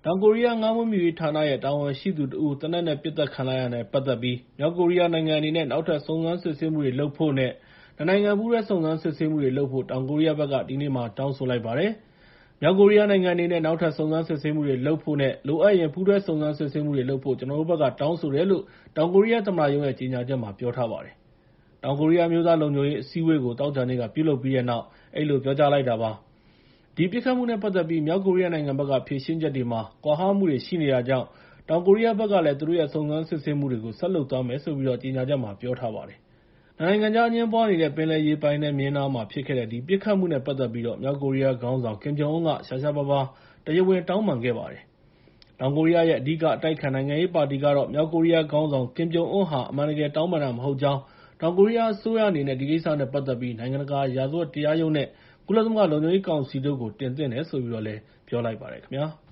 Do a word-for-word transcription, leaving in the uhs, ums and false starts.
တောင်ကိုရီးယား ငါးမွေးမြူရေးဌာနရဲ့ တာဝန်ရှိသူတဦး သေနတ်နဲ့ ပစ်သတ်ခံလိုက်ရတာနဲ့ ပတ်သက်ပြီး မြောက်ကိုရီးယားနိုင်ငံအနေနဲ့ နောက်ထပ် စုံစမ်းစစ်ဆေးမှုတွေလုပ်ဖို့နဲ့ နှစ်နိုင်ငံ ပူးတွဲစုံစမ်းစစ်ဆေးမှုတွေလုပ်ဖို့ တောင်ကိုရီးယားဘက်က ဒီနေ့မှာ တောင်းဆိုလိုက်ပါတယ်။ မြောက်ကိုရီးယားနိုင်ငံအနေနဲ့ နောက်ထပ် စုံစမ်းစစ်ဆေးမှုတွေလုပ်ဖို့နဲ့ လိုအပ်ရင် ပူးတွဲစုံစမ်းစစ်ဆေးမှုတွေလုပ်ဖို့ ကျနော်တို့ဘက်က တောင်းဆိုတယ်လို့ တောင်ကိုရီးယားသမ္မတရုံးရဲ့ ကြေညာချက်မှာ ပြောထားပါတယ်။ တောင်ကိုရီးယား အမျိုးသားလုံခြုံရေးအစည်းအဝေးကို သောကြာနေ့က ပြုလုပ်ပြီးတဲ့နောက် အဲဒီလို ပြောကြားလိုက်တာဖြစ်ပါတယ်။ ဒီပစ်ခတ်မှုနဲ့ ပတ်သက်ပြီး မြောက်ကိုရီးယားနိုင်ငံဘက်က ဖြေရှင်းချက်တွေမှာ ကွာဟမှုတွေရှိနေတာကြောင့် တောင်ကိုရီးယားဘက်ကလည်း သူတို့ရဲ့ စုံစမ်းစစ်ဆေးမှုတွေကို ဆက်လုပ်သွားမယ်လို့ ကြေညာချက်မှာ ပြောထားပါတယ်။ နှစ်နိုင်ငံကြား အငြင်းပွားနေတဲ့ ပင်လယ်ရေပိုင်နက်မျဉ်းနားမှာ ဖြစ်ခဲ့တဲ့ ဒီပစ်ခတ်မှုနဲ့ ပတ်သက်ပြီး မြောက်ကိုရီးယားခေါင်းဆောင် ကင်ဂျုံအွန်းက ရှားရှားပါးပါး တရားဝင်တောင်းပန်ခဲ့ပါတယ်။ တောင်ကိုရီးယားရဲ့ အဓိကအတိုက်အခံ နိုင်ငံရေးပါတီကတော့ မြောက်ကိုရီးယားခေါင်းဆောင် ကင်ဂျုံအွန်းဟာ အမှန်တကယ် တောင်းပန်တာမဟုတ်ကြောင်း၊ တောင်ကိုရီးယားအစိုးရအနေနဲ့ ဒီကိစ္စနဲ့ ပတ်သက်ပြီး နိုင်ငံတကာ ရာဇဝတ်တရားရုံးနဲ့ ကုလသမဂ္ဂလုံခြုံရေးကောင်စီတို့ကို တင်သင့်တယ်လို့ ပြောလိုက်ပါတယ်ခင်ဗျာ။